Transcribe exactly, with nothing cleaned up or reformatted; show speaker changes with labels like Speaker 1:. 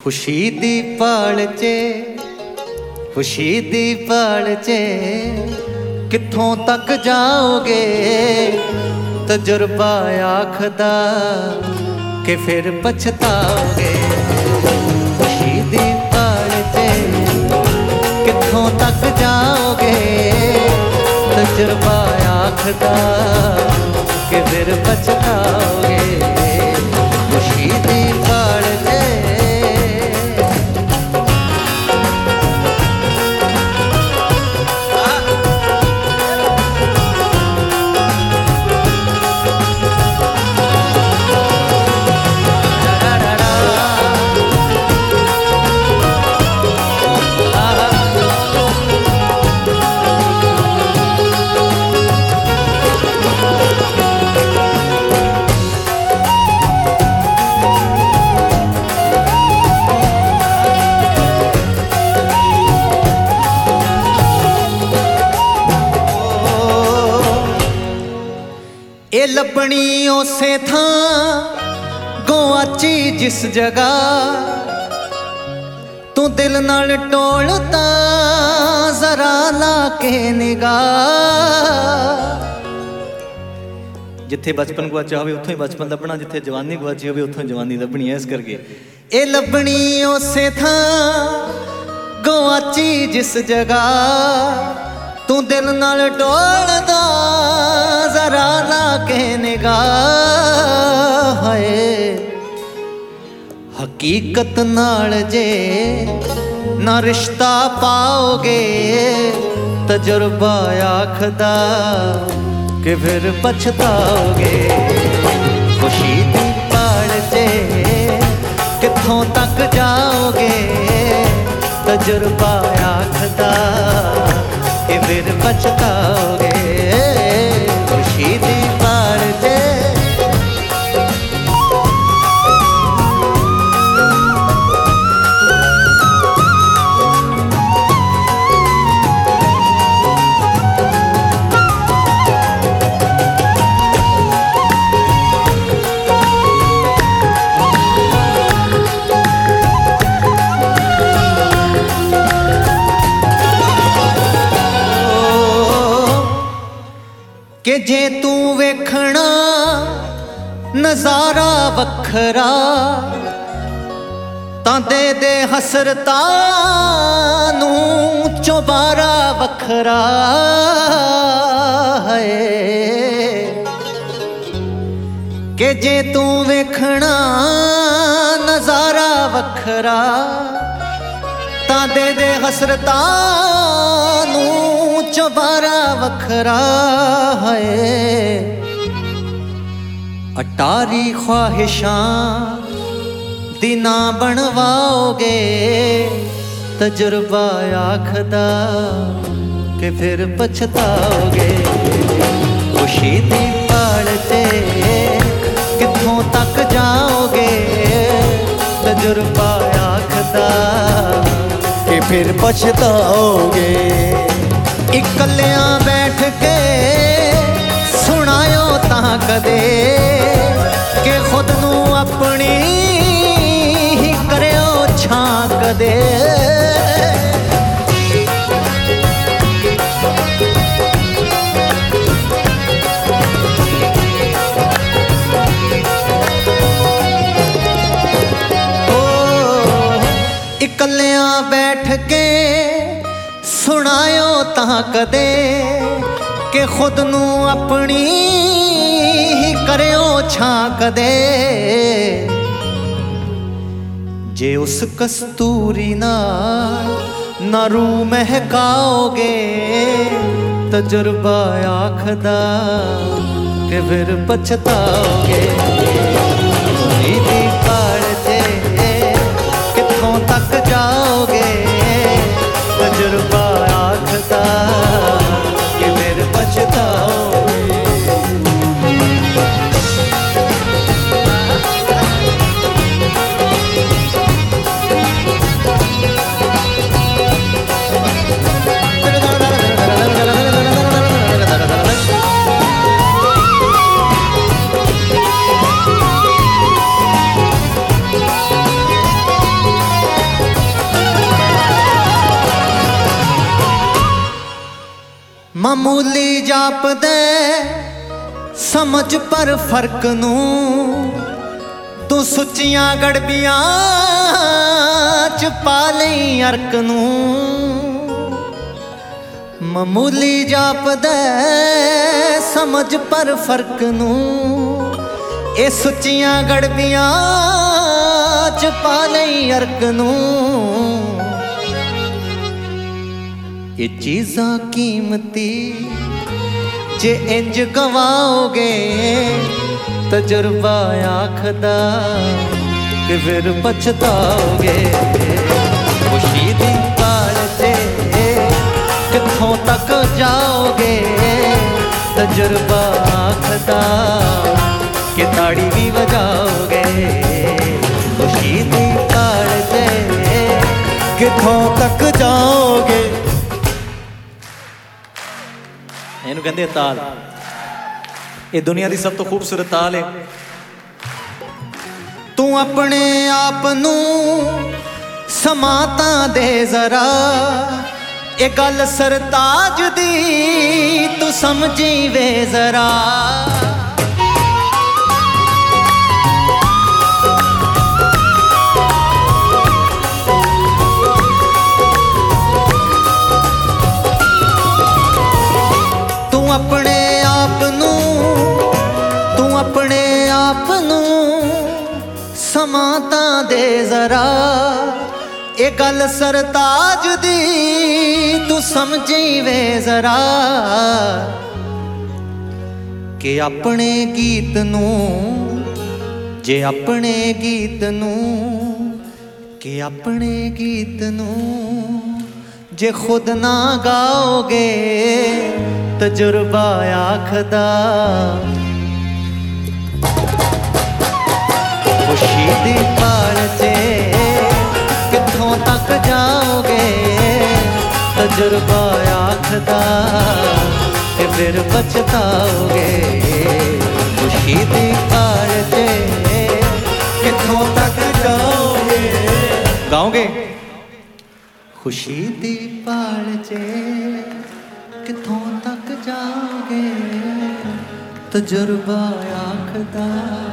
Speaker 1: खुशी दी पाल चे खुशी दी पाल चे कित्थों तक जाओगे। तजुर्बा आखदा कि फिर पछताओगे। खुशी दी पाल चे कित्थों तक जाओगे। तजुर्बा आखदा कि फिर पछताओगे। खुशी दी पाल चे ए लबनी उसे थां गोआची जिस जगह तू दिल नाल टोलता जरा ला के निगाह। जिथे बचपन गुआचा होवे उत्थों ही बचपन लभना, जिथे जवानी गुआची होवे उत्थों जवानी लभनी है। इस करके ए लबनी उसे थां गोआची जिस जगह तू दिल नाल टोलदा जरा ला के निगाह है। हकीकत नाल जे ना रिश्ता पाओगे। तजुर्बा आखदा कि फिर पछताओगे। खुशी दी पाल चे कित्थों तक जाओगे। तजुर्बा आखदा कि फिर पछताओगे। खुशी दी पाल चे कि जे तू वेखना नजारा वखरा तां दे दे हसरतां नूं चौबारा वखरा है। कि जे तू वेखना नजारा वखरा तां दे दे हसरतां नूं चौबारा वखरा है। अटारी ख्वाहिशां दिना बनवाओगे। तजुर्बा आखदा कि फिर पछताओगे। खुशी दी पाल चे कित्थों तक जाओगे। तजुर्बा आखदा कि फिर पछताओगे। इकल्लियां बैठ के सुनायो तां कदे कि खुद नू अपनी ही करियो छां कदे। इकल्लियां बैठ के सुनायो तां कदे कि खुद नू अपनी ही करियो छां कदे। जे उस कस्तूरी नाल ना रू महकाओगे। तजुर्बा आखदा कि फिर पछताओगे। खुशी दी पाल चे कित्थों तक जाओगे। तजुर्बा आखदा कि फिर पछताओगे। मामूली जापदे समझ पर फर्क नू तू सुचियां गड़बियां च पा लई अर्क नू मामूली जापदे समझ पर फर्क नू ए सुचियां गड़बियां च पा लई अर्क नू ये चीज़ां कीमती जे इंज गवाओगे तजुर्बा आखदा कि फिर पछताओगे खुशी दी पाल च कित्थों तक जाओगे तजुर्बा आखदा कि ताड़ी भी बजाओगे खुशी दी पाल च कित्थों तक जाओगे इनू कहते ताल ये दुनिया की सब तो खूबसूरत ताल है तू अपने आप नू समाता दे जरा ये गल सरताज दी तू समझी वे जरा अपने आप नू तू अपने आप नू समाता दे जरा ये गल सरताज दी तू समझी वे जरा कि अपने गीत नू जे अपने गीत नू कि अपने गीत नू जे खुद ना गाओगे तजुर्बा आखदा खुशी दी पाल च कित्थों तक जाओगे तजुर्बा आखदा कि फिर पछताओगे खुशी दी पाल च कित्थों तक जाओगे गाओगे खुशी दी पाल च कित्थों तक जाओगे तजुर्बा आखदा